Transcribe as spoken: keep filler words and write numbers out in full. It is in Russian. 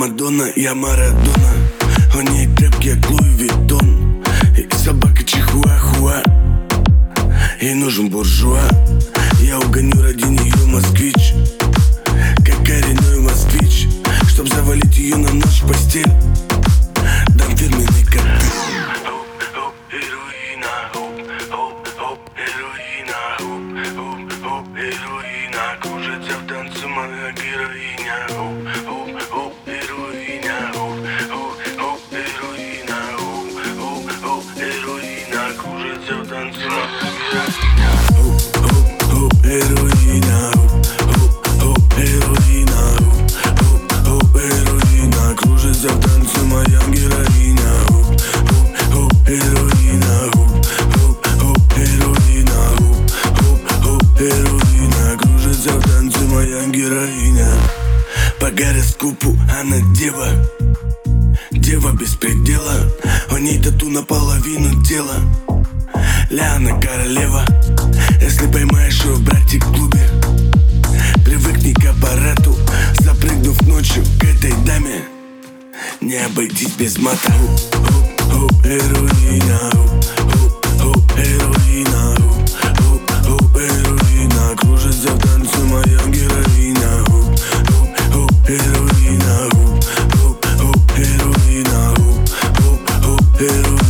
Мадонна, я Марадона. У ней крепкий, как Луи Виттон. И собака чихуахуа. Ей нужен буржуа. Я угоню ради нее москвич, как коренной москвич. Чтоб завалить ее на ночь в постель, дам фирменный коктейль. Хоп, heroina, хоп, хоп, хоп, heroina, хоп, хоп, хоп, heroina. Кружится в танце моя героиня. Хоп, хоп, хоп, heroina, хоп, хоп, хоп, heroina, хоп, хоп, хоп, heroina. Кружится в танце моя героиня. Хоп, хоп, хоп, heroina, хоп, хоп, heroina, хоп, хоп, heroina. Кружится в танце моя героиня. Хоп, хоп, хоп, heroina, хоп, хоп, heroina, хоп, хоп, heroina. Кружится в танце моя героиня. По гороскопу она дева, дева без предела. У ней тату наполовину тела. Ляна королева. Если поймаешь ее, братик, в клубе, привыкни к аппарату. Запрыгнув ночью к этой даме, не обойтись без мата. Хоп, хоп, heroina, хоп, хоп, heroina, хоп, хоп, heroina. Кружится в танце моя героиня. Хоп, хоп, хоп, heroina, хоп, хоп, хоп, heroina, хоп, хоп, хоп, heroina.